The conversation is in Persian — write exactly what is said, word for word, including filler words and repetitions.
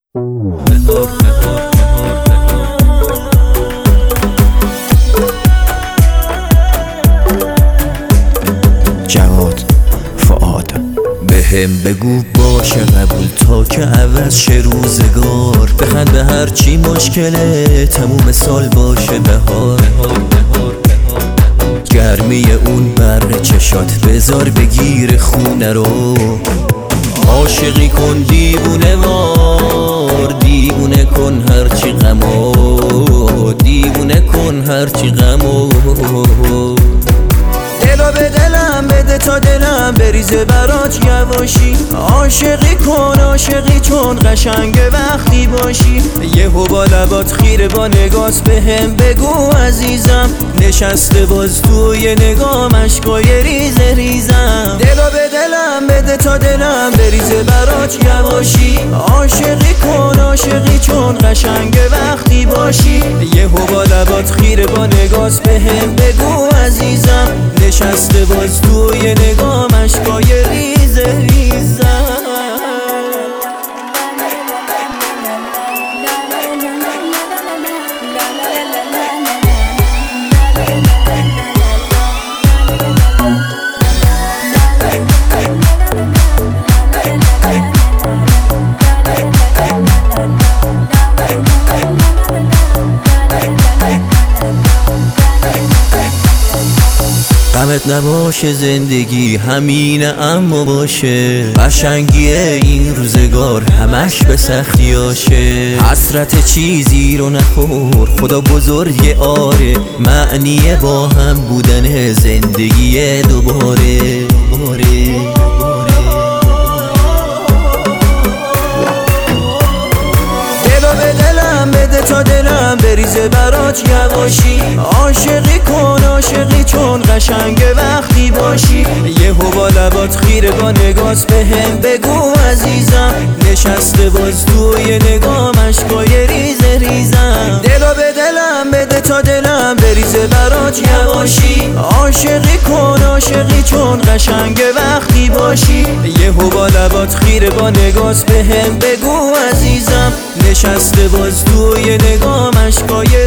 جواد فؤاد بهم بگو باشه قبول تا که عوض شه روزگار، بخند به هر چی مشکله تموم سال باشه بهار. گرمی اون بر چشات بذار بگیر خونه رو، عاشقی کن دیوونه وار، دیوونه کن هرچی غمو، دیوونه کن هرچی غمو. دلو به دلم بده تا دلم بریزه برات یواشی، عاشقی کن عاشقی چون قشنگ وقتی باشی. یهو با لبات خیره با نگاست بهم بگو عزیزم، نشسته باز توی نگام عشقای ریزه ریزم. دلو به دلم بده تا دلم بریزه برات یواشی، عاشقی کن عاشقی چون قشنگ وقتی باشی. یهو با لبات خیره با نگاست بهم بگو عزیزم، نشسته باز توی نگام عشقای ریزه ریزم. غمت نباشه زندگی همینه اما باشه، قشنگی این روزگار همش به سختیاشه. حسرت چیزی رو نخور خدا بزرگ آره، معنی با هم بودن زندگی دوباره دوباره. بده تا دلم بریزه برات یواشی، عاشقی کن عاشقی چون قشنگ وقتی باشی. یهو با لبات خیره با نگاست بهم بگو عزیزم، نشسته باز توی نگام عشقای ریزه ریزم. دلو به دلم بده تا دلم بریزه برات یواشی، عاشقی کن عاشقی چون قشنگ وقتی باشی. یهو با لبات خیره با نگاست بهم بگو عزیزم، نشسته باز توی نگام عشقای